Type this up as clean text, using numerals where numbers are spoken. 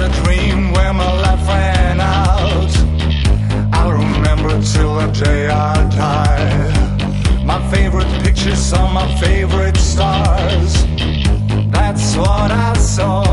a dream where my life ran out. I'll remember till the day I die. My favorite pictures are my favorite stars. That's what I saw.